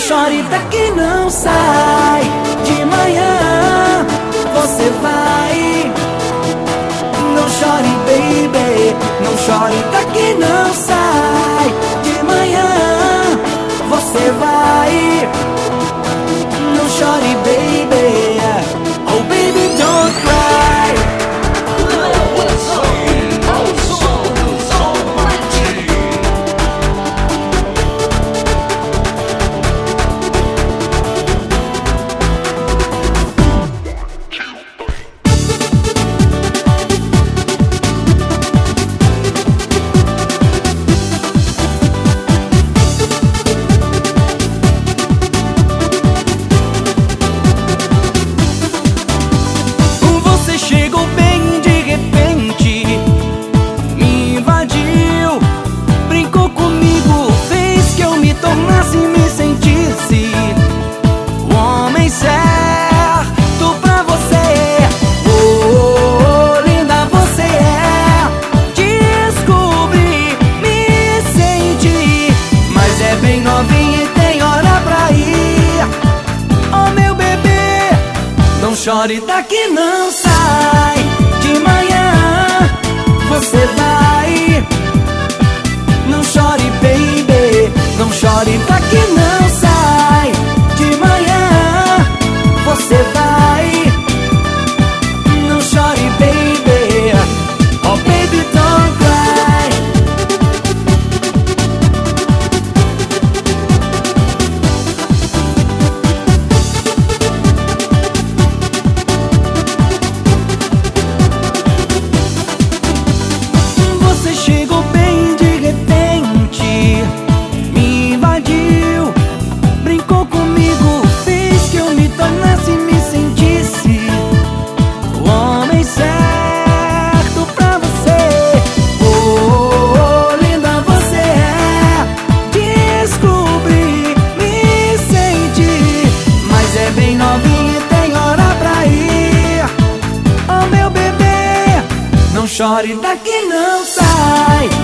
chore daqui, não sai. De manhã você vai. Não chore, baby, não chore daqui, não sai. De manhã você vai. Não chore, baby. Oh baby, don't cry. Chegou bem de repente, me invadiu, brincou comigo, fez que eu me tornasse e me sentisse o homem certo pra você. Oh, linda você é, descobri, me senti, mas é bem novinha e tem hora pra ir. Oh meu bebê, não chore daqui, não sai. De manhã você vai. Não chore, baby, não chore daqui, não sai. De manhã você vai. Não chore, baby. Oh baby, don't cry. Chegou bem de repente, me invadiu, brincou comigo, fez que eu me tornasse e me sentisse o homem certo pra você. Oh, linda você é, descobri, me senti, mas é bem novinha e tem hora pra ir. Oh meu bebê, não chore daqui, não sai.